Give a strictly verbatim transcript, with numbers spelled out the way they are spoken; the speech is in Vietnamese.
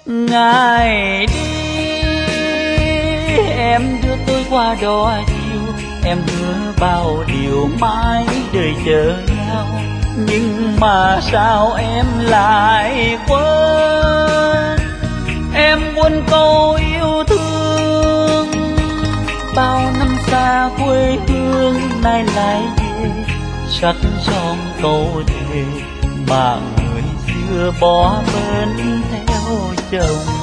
Ngày đi em đưa tôi qua đò chiều, em hứa bao điều mãi đời chờ nhau, nhưng mà sao em lại quên? Em buồn câu yêu thương, bao năm xa quê hương nay lại về, sắc son câu thề mà người xưa bỏ bên theo chồng.